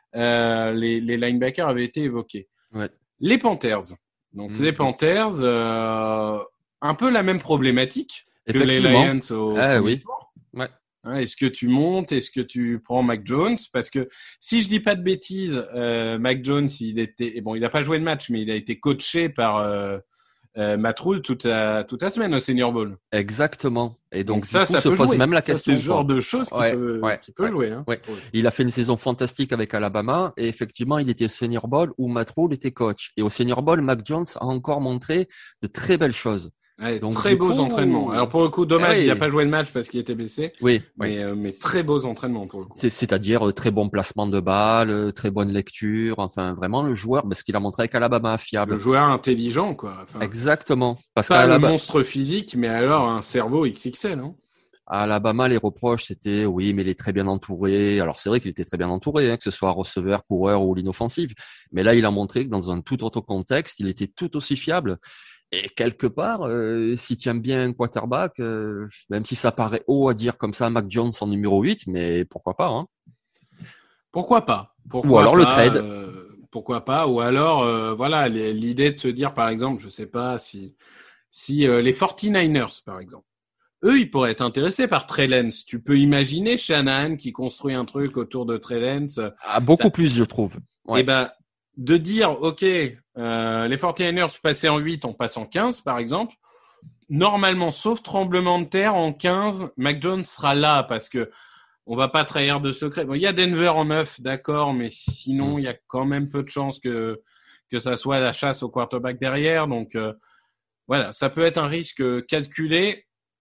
les, les linebackers avaient été évoqués. Ouais. Les Panthers. Donc mmh. les Panthers, euh, un peu la même problématique que les Lions au ah, premier oui. tour. Ouais. Hein, est-ce que tu montes, est-ce que tu prends Mac Jones ? Parce que si je dis pas de bêtises, euh, Mac Jones, il était bon, il n'a pas joué de match, mais il a été coaché par euh, euh, Matt Rhule toute la toute la semaine au Senior Bowl. Exactement. Et donc, donc ça, du coup, ça se peut pose jouer. même la ça, question. C'est le genre de choses qui ouais, peut ouais, qui peut ouais, jouer. Hein, ouais. Il a fait une saison fantastique avec Alabama et effectivement, il était au Senior Bowl où Matt Rhule était coach. Et au Senior Bowl, Mac Jones a encore montré de très belles choses. Ouais, donc, très beaux coup, entraînements. Alors pour le coup, dommage, oui. il n'a pas joué le match parce qu'il était blessé. Oui, mais oui. Euh, mais très beaux entraînements pour le coup. C'est, c'est-à-dire euh, très bon placement de balle, très bonne lecture. Enfin, vraiment le joueur, parce qu'il a montré avec Alabama fiable. Le joueur intelligent, quoi. Enfin, exactement. Parce pas le monstre physique, mais alors un cerveau X X L. Hein. À Alabama, les reproches, c'était oui, mais il est très bien entouré. Alors c'est vrai qu'il était très bien entouré, hein, que ce soit receveur, coureur ou ligne offensive. Mais là, il a montré que dans un tout autre contexte, il était tout aussi fiable. Et quelque part, euh, si tu aimes bien un quarterback, euh, même si ça paraît haut à dire comme ça, Mac Jones en numéro huit, mais pourquoi pas, hein. Pourquoi pas pourquoi Ou alors pas, le trade. Euh, pourquoi pas Ou alors, euh, voilà, l'idée de se dire, par exemple, je sais pas si si euh, les forty-niners, par exemple, eux, ils pourraient être intéressés par Trey Lance. Tu peux imaginer Shanahan qui construit un truc autour de Trey Lance. Ah, beaucoup ça... plus, je trouve. Ouais. Et ben, de dire, ok, euh, les forty-niners passaient en huit, on passe en quinze, par exemple. Normalement, sauf tremblement de terre, en quinze, Mac Jones sera là parce que on va pas trahir de secret. Bon, il y a Denver en neuf, d'accord, mais sinon, il y a quand même peu de chances que que ça soit la chasse au quarterback derrière. Donc, euh, voilà, ça peut être un risque calculé.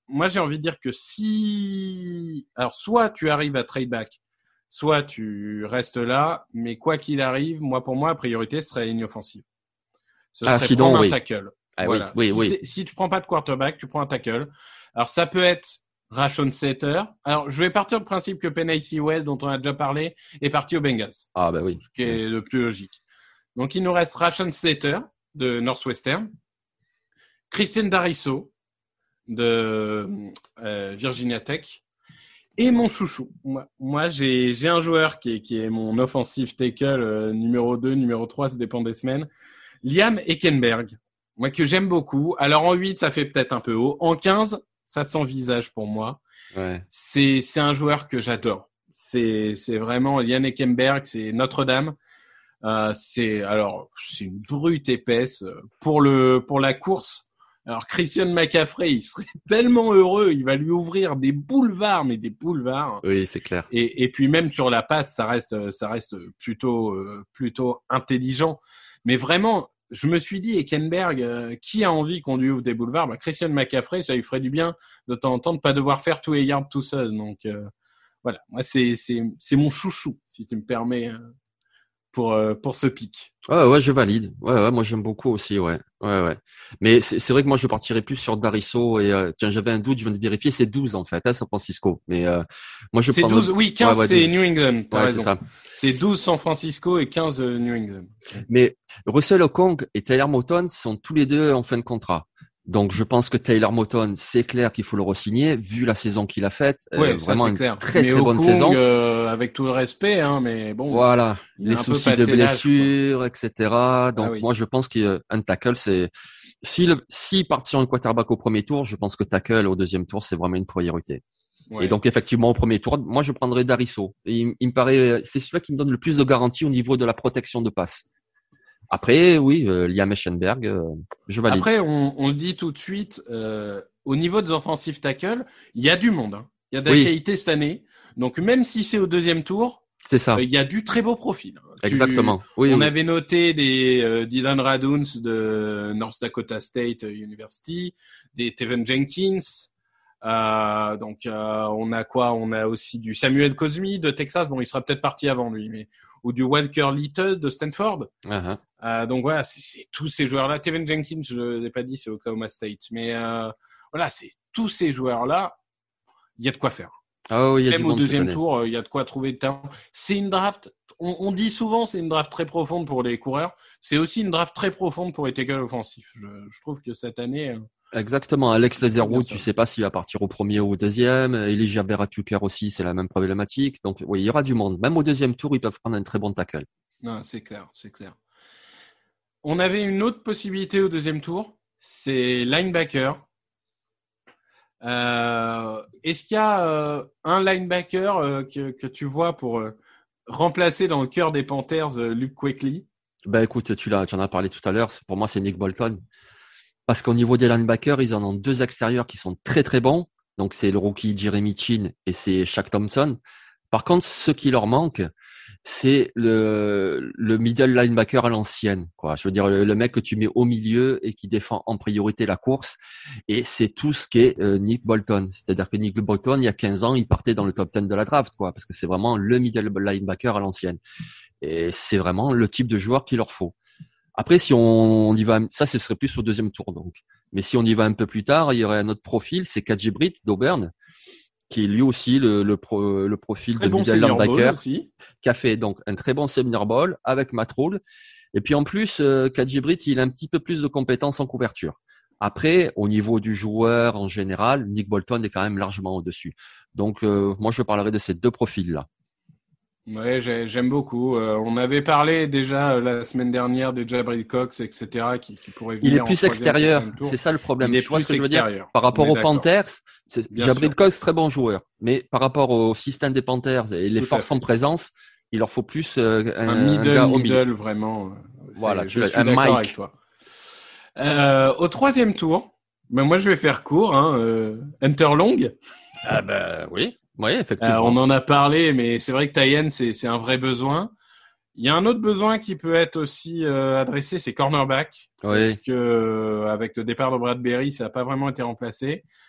moi, j'ai envie de dire que si, alors soit tu arrives à trade back, soit tu restes là, mais quoi qu'il arrive, moi pour moi, la priorité serait ligne offensive. Ce ah, serait sinon, prendre oui. un tackle. Ah, voilà. oui, oui, si, oui. c'est, si tu prends pas de quarterback, tu prends un tackle. Alors ça peut être Rashawn Slater. Alors je vais partir du principe que Penei Sewell, dont on a déjà parlé, est parti aux Bengals. Ah bah oui. Ce qui est le plus logique. Donc il nous reste Rashawn Slater de Northwestern, Christian Darrisaw de euh, Virginia Tech et mon chouchou. Moi, moi j'ai, j'ai un joueur qui est, qui est mon offensive tackle euh, numéro deux, numéro trois, ça dépend des semaines. Liam Eckenberg. Moi que j'aime beaucoup. Alors en huit, ça fait peut-être un peu haut. En quinze, ça s'envisage pour moi. Ouais. C'est, c'est un joueur que j'adore. C'est, c'est vraiment Liam Eckenberg, c'est Notre-Dame. Euh, c'est, alors, c'est une brute épaisse. Pour le, pour la course, alors Christian McCaffrey, il serait tellement heureux, il va lui ouvrir des boulevards, mais des boulevards. Oui, c'est clair. Et, et puis même sur la passe, ça reste, ça reste plutôt, euh, plutôt intelligent. Mais vraiment, je me suis dit, Eckenberg, euh, qui a envie qu'on lui ouvre des boulevards? Bah, Christian McCaffrey, ça lui ferait du bien de temps en temps de pas devoir faire tous les yards tout seul. Donc euh, voilà, moi c'est, c'est, c'est mon chouchou, si tu me permets. Euh, pour euh, pour ce pic. Ouais, ouais, je valide. Ouais, ouais, moi j'aime beaucoup aussi, ouais. Ouais, ouais. Mais c'est, c'est vrai que moi je partirais plus sur Darrisaw et euh, tiens, j'avais un doute, je viens de vérifier, c'est douze en fait, hein, San Francisco. Mais euh, moi je C'est prends douze, oui, quinze ouais, ouais, c'est douze. New England, t'as ouais, raison. C'est ça. C'est douze San Francisco et quinze euh, New England. Mais Russell Okong et Tyler Moton sont tous les deux en fin de contrat. Donc je pense que Tyler Moton, c'est clair qu'il faut le re-signer vu la saison qu'il a faite. Ouais, euh, ça, vraiment c'est une clair. très mais très bonne Okong, saison. Euh, avec tout le respect, hein, mais bon. Voilà, il a les un peu soucis de passé l'âge, blessure, et cetera. Donc Ah oui. moi je pense qu'un tackle c'est si le s'il part sur un quarterback au premier tour, je pense que tackle au deuxième tour c'est vraiment une priorité. Ouais. Et donc effectivement au premier tour, moi je prendrais Darrisaw. Et il, il me paraît c'est celui qui me donne le plus de garantie au niveau de la protection de passe. Après oui, euh, Liam Eckenberg, euh, je valide. Après on, on le dit tout de suite, euh, au niveau des offensive tackle, il y a du monde. Hein. Il y a de la Oui. qualité cette année. Donc même si c'est au deuxième tour, C'est ça. il euh, y a du très beau profil. Tu, Exactement. Oui, on oui. avait noté des euh, Dylan Raduns de North Dakota State University, des Tevin Jenkins. Euh, donc euh, on a quoi? On a aussi du Samuel Cosmi de Texas. Bon, il sera peut-être parti avant lui, mais ou du Walker Little de Stanford. Uh-huh. Euh, donc voilà, c'est, c'est tous ces joueurs-là. Tevin Jenkins, je l'ai pas dit, c'est Oklahoma State, mais euh, voilà, c'est tous ces joueurs-là. Il y a de quoi faire. Ah oui, il y a Même du au monde cette deuxième année. tour, il y a de quoi trouver de talent. C'est une draft, on, on dit souvent c'est une draft très profonde pour les coureurs. C'est aussi une draft très profonde pour les tackles offensifs. Je, je trouve que cette année... Euh, Exactement. Alex Leatherwood, ça. tu sais pas s'il va partir au premier ou au deuxième. Elijah Vera-Tucker aussi, c'est la même problématique. Donc oui, il y aura du monde. Même au deuxième tour, ils peuvent prendre un très bon tackle. non, c'est clair, c'est clair. On avait une autre possibilité au deuxième tour, c'est linebacker. Euh, est-ce qu'il y a euh, un linebacker euh, que, que tu vois pour euh, remplacer dans le cœur des Panthers euh, Luke Kuechly? Ben écoute, tu l'as, tu en as parlé tout à l'heure. Pour moi, c'est Nick Bolton. Parce qu'au niveau des linebackers, ils en ont deux extérieurs qui sont très très bons. Donc c'est le rookie Jeremy Chin et c'est Shaq Thompson. Par contre, ce qui leur manque, c'est le, le middle linebacker à l'ancienne, quoi. Je veux dire, le, le mec que tu mets au milieu et qui défend en priorité la course. Et c'est tout ce qu'est euh, Nick Bolton. C'est-à-dire que Nick Bolton, il y a quinze ans, il partait dans le top dix de la draft, quoi. Parce que c'est vraiment le middle linebacker à l'ancienne. Et c'est vraiment le type de joueur qu'il leur faut. Après, si on y va, ça, ce serait plus au deuxième tour, donc. Mais si on y va un peu plus tard, il y aurait un autre profil, c'est K J Britt d'Auburn, qui est lui aussi le, le, pro, le profil Très de bon middle senior ball linebacker, aussi. qui a fait donc un très bon senior ball avec Matt Rhule. Et puis en plus, euh, K J Britt, il a un petit peu plus de compétences en couverture. Après, au niveau du joueur en général, Nick Bolton est quand même largement au-dessus. Donc, euh, moi, je parlerai de ces deux profils-là. Ouais, j'ai, j'aime beaucoup. Euh, on avait parlé déjà euh, la semaine dernière de Jabril Cox, et cetera, qui, qui pourrait venir. Il est en plus troisième, extérieur, quatrième tour. c'est ça le problème. Il est Tu vois plus ce que je veux dire? extérieur. Par rapport On est aux d'accord. Panthers, c'est Bien Jabril sûr. Cox, très bon joueur. Mais par rapport au système des Panthers et les Tout à forces fait. en présence, il leur faut plus euh, un, Un un middle, gars au milieu. middle, vraiment. C'est- Voilà, tu je l'as- suis un d'accord Mike. avec toi. Euh, au troisième tour, ben moi je vais faire court, hein, euh, Hunter Long. Ah ben oui, oui, Euh, effectivement. on en a parlé, mais c'est vrai que Tayen, c'est, c'est un vrai besoin. Il y a un autre besoin qui peut être aussi euh, adressé, c'est cornerback. Oui. Parce que euh, avec le départ de Bradbury, ça n'a pas vraiment été remplacé.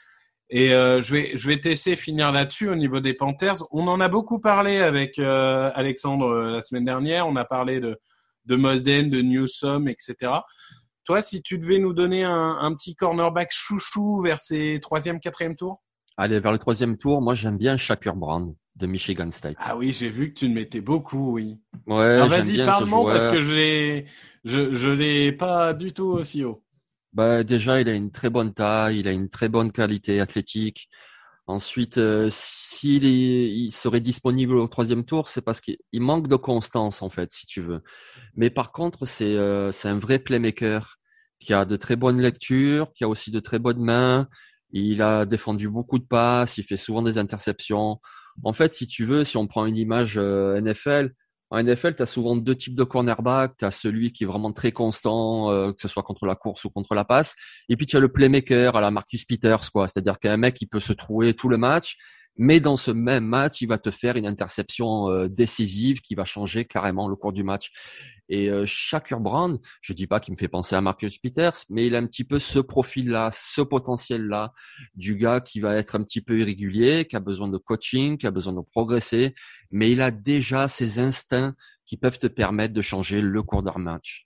Et euh, je vais je vais te laisser finir là-dessus au niveau des Panthers. On en a beaucoup parlé avec euh, Alexandre euh, la semaine dernière. On a parlé de de Molden, de Newsome, et cetera. Toi, si tu devais nous donner un, un petit cornerback chouchou vers ces troisième, quatrième tours? Allez, vers le troisième tour, moi j'aime bien Shakur Brown de Michigan State. Ah oui, j'ai vu que tu le mettais beaucoup, oui. Ouais, Alors j'aime vas-y, bien ce parle-moi joueur. parce que je l'ai, je, je l'ai pas du tout aussi haut. Bah, déjà, il a une très bonne taille, il a une très bonne qualité athlétique. Ensuite, euh, s'il est, il serait disponible au troisième tour, c'est parce qu'il il manque de constance, en fait, si tu veux. Mais par contre, c'est euh, c'est un vrai playmaker qui a de très bonnes lectures, qui a aussi de très bonnes mains. Il a défendu beaucoup de passes, il fait souvent des interceptions. En fait, si tu veux, si on prend une image euh, N F L, en N F L, tu as souvent deux types de cornerbacks. Tu as celui qui est vraiment très constant, euh, que ce soit contre la course ou contre la passe. Et puis, tu as le playmaker à la Marcus Peters, quoi. C'est-à-dire qu'un mec qui peut se trouver tout le match, mais dans ce même match, il va te faire une interception euh, décisive qui va changer carrément le cours du match. Et euh, Shakur Brown, je dis pas qu'il me fait penser à Marcus Peters, mais il a un petit peu ce profil-là, ce potentiel-là du gars qui va être un petit peu irrégulier, qui a besoin de coaching, qui a besoin de progresser, mais il a déjà ces instincts qui peuvent te permettre de changer le cours d'un match.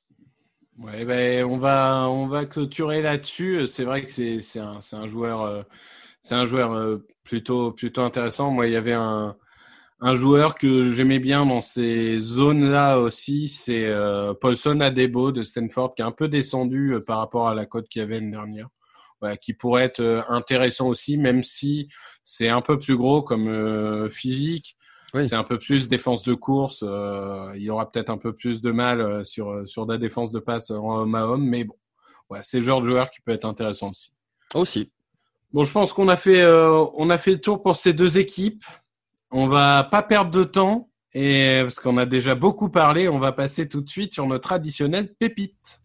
Ouais, ben on va on va clôturer là-dessus. C'est vrai que c'est c'est un c'est un joueur euh, c'est un joueur euh, plutôt plutôt intéressant. Moi, il y avait un un joueur que j'aimais bien dans ces zones-là aussi, c'est euh, Paulson Adebo de Stanford, qui est un peu descendu euh, par rapport à la cote qu'il y avait l'année dernière. Ouais, qui pourrait être euh, intéressant aussi, même si c'est un peu plus gros comme euh, physique. Oui. C'est un peu plus défense de course. Euh, il y aura peut-être un peu plus de mal euh, sur sur la défense de passe en homme à homme, mais bon, ouais, c'est le genre de joueur qui peut être intéressant aussi. Aussi. Bon, je pense qu'on a fait euh, on a fait le tour pour ces deux équipes. On va pas perdre de temps et parce qu'on a déjà beaucoup parlé, on va passer tout de suite sur notre traditionnelle pépite.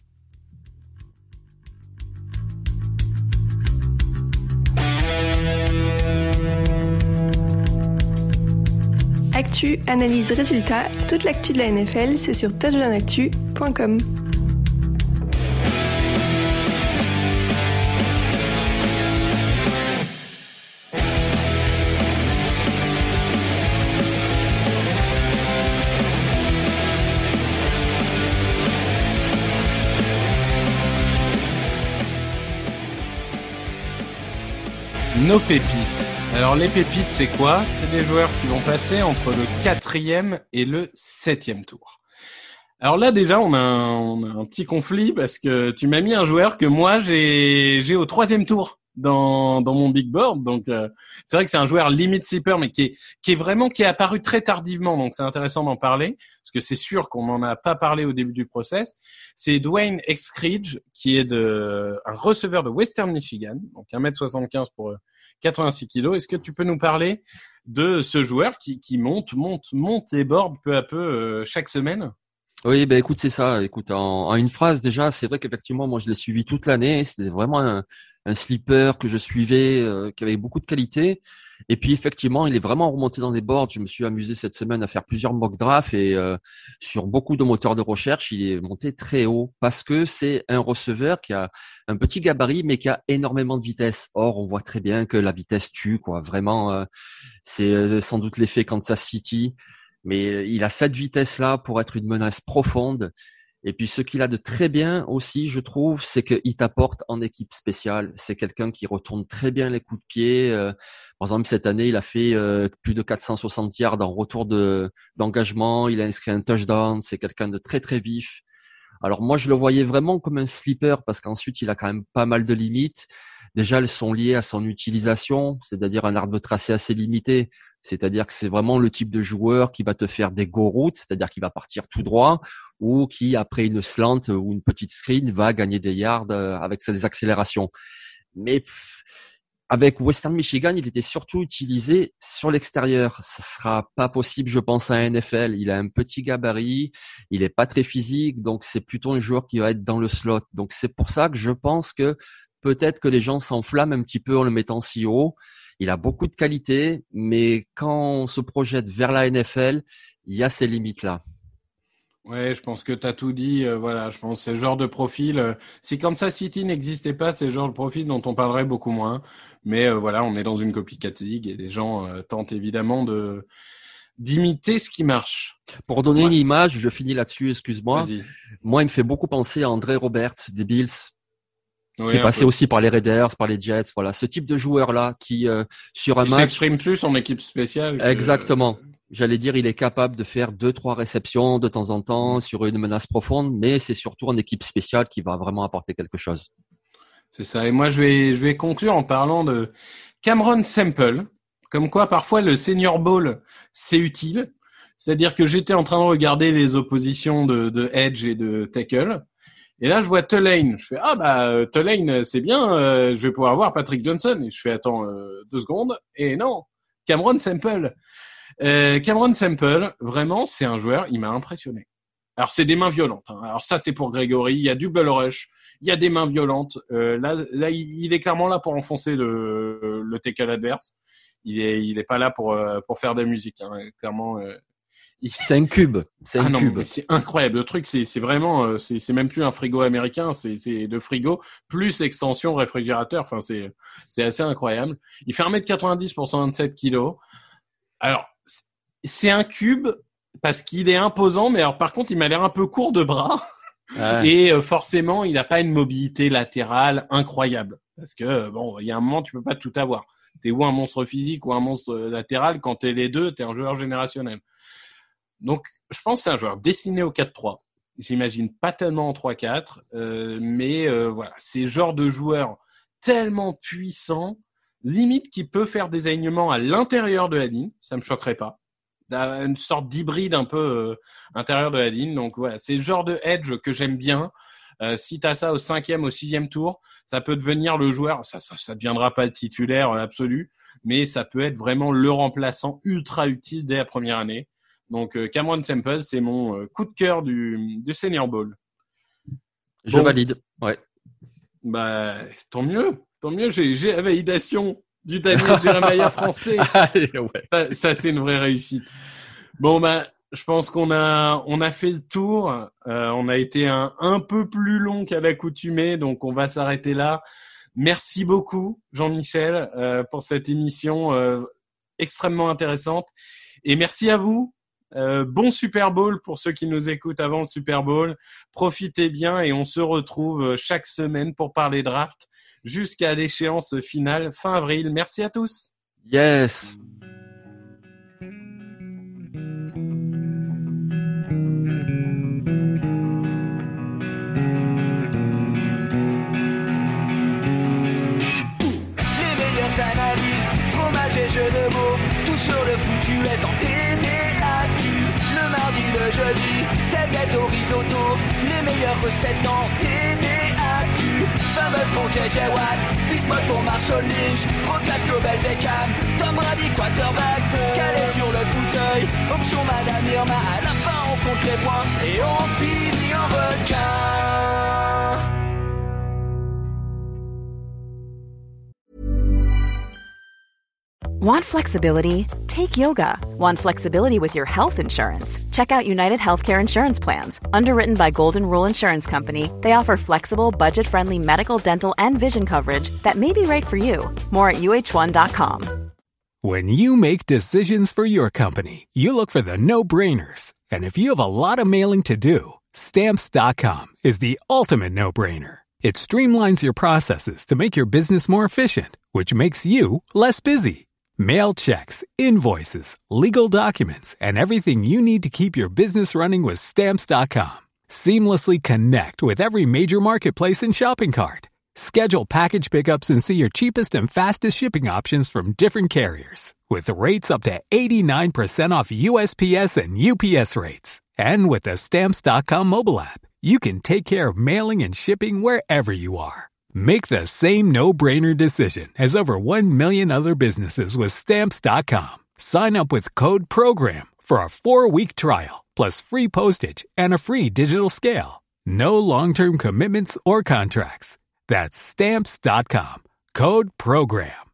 Actu, analyse, résultat, toute l'actu de la N F L, c'est sur touchdown actu point com. Nos pépites. Alors les pépites, c'est quoi? C'est des joueurs qui vont passer entre le quatrième et le septième tour. Alors là déjà, on a, un, on a un petit conflit parce que tu m'as mis un joueur que moi j'ai, j'ai au troisième tour dans dans mon big board. Donc euh, c'est vrai que c'est un joueur limite sleeper, mais qui est qui est vraiment qui est apparu très tardivement. Donc c'est intéressant d'en parler parce que c'est sûr qu'on n'en a pas parlé au début du process. C'est Dwayne Eskridge qui est de un receveur de Western Michigan, donc un mètre soixante-quinze pour quatre-vingt-six kilos. Est-ce que tu peux nous parler de ce joueur qui qui monte monte monte les boards peu à peu euh, chaque semaine? Oui, ben écoute, c'est ça. Écoute, en, en une phrase déjà, c'est vrai qu'effectivement, moi, je l'ai suivi toute l'année. C'était vraiment un, un sleeper que je suivais, euh, qui avait beaucoup de qualité. Et puis, effectivement, il est vraiment remonté dans les boards. Je me suis amusé cette semaine à faire plusieurs mock drafts et euh, sur beaucoup de moteurs de recherche, il est monté très haut parce que c'est un receveur qui a un petit gabarit, mais qui a énormément de vitesse. Or, on voit très bien que la vitesse tue, quoi. Vraiment, euh, c'est euh, sans doute l'effet Kansas City. Mais il a cette vitesse-là pour être une menace profonde. Et puis, ce qu'il a de très bien aussi, je trouve, c'est qu'il t'apporte en équipe spéciale. C'est quelqu'un qui retourne très bien les coups de pied. Euh, par exemple, cette année, il a fait euh, plus de quatre cent soixante yards en retour de d'engagement. Il a inscrit un touchdown. C'est quelqu'un de très, très vif. Alors, moi, je le voyais vraiment comme un sleeper parce qu'ensuite, il a quand même pas mal de limites. Déjà, elles sont liées à son utilisation, c'est-à-dire un arbre de tracé assez limité. C'est-à-dire que c'est vraiment le type de joueur qui va te faire des go routes, c'est-à-dire qui va partir tout droit ou qui, après une slant ou une petite screen, va gagner des yards avec ses accélérations. Mais avec Western Michigan, il était surtout utilisé sur l'extérieur. Ça sera pas possible, je pense, à N F L. Il a un petit gabarit, il est pas très physique, donc c'est plutôt un joueur qui va être dans le slot. Donc c'est pour ça que je pense que peut-être que les gens s'enflamment un petit peu en le mettant si haut. Il a beaucoup de qualités, mais quand on se projette vers la N F L, il y a ces limites-là. Ouais, je pense que tu as tout dit. Euh, voilà, je pense que c'est le genre de profil. Euh, si Kansas City n'existait pas, c'est le genre de profil dont on parlerait beaucoup moins. Mais euh, voilà, on est dans une copycat league et les gens euh, tentent évidemment de d'imiter ce qui marche. Pour donner Ouais. une image, je finis là-dessus, excuse-moi. Vas-y. Moi, il me fait beaucoup penser à André Roberts des Bills, Oui, qui est un passé peu. aussi par les Raiders, par les Jets. Voilà, ce type de joueur-là qui, euh, sur un Il match, s'exprime plus en équipe spéciale. que- exactement. J'allais dire, il est capable de faire deux, trois réceptions de temps en temps sur une menace profonde, mais c'est surtout en équipe spéciale qui va vraiment apporter quelque chose. C'est ça. Et moi, je vais, je vais conclure en parlant de Cameron Sample. Comme quoi, parfois, le Senior Bowl, c'est utile. C'est-à-dire que j'étais en train de regarder les oppositions de, de Edge et de Tackle. Et là, je vois Tulane. Je fais, ah bah, euh, Tulane, c'est bien. Euh, je vais pouvoir voir Patrick Johnson. Et je fais, attends, euh, deux secondes. Et non, Cameron Sample. Euh, Cameron Sample, vraiment, c'est un joueur, il m'a impressionné. Alors, c'est des mains violentes. Hein. Alors ça, c'est pour Grégory. Il y a du bull rush. Il y a des mains violentes. Euh, là, là, il est clairement là pour enfoncer le, le tackle adverse. Il est, il est pas là pour euh, pour faire de la musique. Hein. Clairement. Euh, il... C'est un cube. C'est ah un non, cube. mais c'est incroyable. Le truc, c'est c'est vraiment, euh, c'est c'est même plus un frigo américain. C'est c'est le frigo plus extension réfrigérateur. Enfin, c'est c'est assez incroyable. Il fait un mètre quatre-vingt-dix pour cent vingt-sept kilos. Alors, c'est un cube parce qu'il est imposant, mais alors par contre, il m'a l'air un peu court de bras. Ouais. Et euh, forcément, il n'a pas une mobilité latérale incroyable. Parce que, euh, bon, il y a un moment, tu peux pas tout avoir. T'es ou un monstre physique ou un monstre latéral. Quand t'es les deux, t'es un joueur générationnel. Donc, je pense que c'est un joueur destiné au quatre trois. J'imagine pas tellement en trois quatre. Euh, mais euh, voilà, c'est le genre de joueur tellement puissant, limite qui peut faire des alignements à l'intérieur de la ligne. Ça me choquerait pas. Une sorte d'hybride un peu euh, intérieur de la ligne. Donc voilà, c'est le genre de edge que j'aime bien. Euh, si tu as ça au cinquième, au sixième tour, ça peut devenir le joueur. Ça, ça, ça deviendra pas le titulaire absolu, mais ça peut être vraiment le remplaçant ultra utile dès la première année. Donc euh, Cameron Sample, c'est mon euh, coup de cœur du, du Senior Bowl. Je Bon. valide. Ouais. Bah tant mieux, tant mieux. J'ai, j'ai la validation du Daniel Jeremiah français. Allez, ouais. Ça, ça, c'est une vraie réussite. Bon, bah, je pense qu'on a, on a fait le tour. Euh, on a été un, un peu plus long qu'à l'accoutumée, donc on va s'arrêter là. Merci beaucoup, Jean-Michel, euh, pour cette émission euh, extrêmement intéressante. Et merci à vous. Euh, bon Super Bowl pour ceux qui nous écoutent avant le Super Bowl. Profitez bien et on se retrouve chaque semaine pour parler draft jusqu'à l'échéance finale fin avril. Merci à tous. Yes. Les meilleures analyses, fromage et jeux de mots, tout sur le foutu est en T D A Q. Le mardi, le jeudi, tel gâteau risotto, les meilleures recettes en T D A Q. Fumble pour J J Watt, Bismuth pour Marshall Lynch, Proclash Global Beckham, Tom Brady quarterback, calé sur le fauteuil, option Madame Irma, à la fin on compte les points et on finit en requin. Want flexibility? Take yoga. Want flexibility with your health insurance? Check out United Healthcare Insurance Plans. Underwritten by Golden Rule Insurance Company, they offer flexible, budget-friendly medical, dental, and vision coverage that may be right for you. More at U H one dot com. When you make decisions for your company, you look for the no-brainers. And if you have a lot of mailing to do, Stamps dot com is the ultimate no-brainer. It streamlines your processes to make your business more efficient, which makes you less busy. Mail checks, invoices, legal documents, and everything you need to keep your business running with Stamps dot com. Seamlessly connect with every major marketplace and shopping cart. Schedule package pickups and see your cheapest and fastest shipping options from different carriers. With rates up to eighty-nine percent off U S P S and U P S rates. And with the Stamps dot com mobile app, you can take care of mailing and shipping wherever you are. Make the same no-brainer decision as over one million other businesses with Stamps dot com. Sign up with code PROGRAM for a four-week trial, plus free postage and a free digital scale. No long-term commitments or contracts. That's Stamps dot com. Code PROGRAM.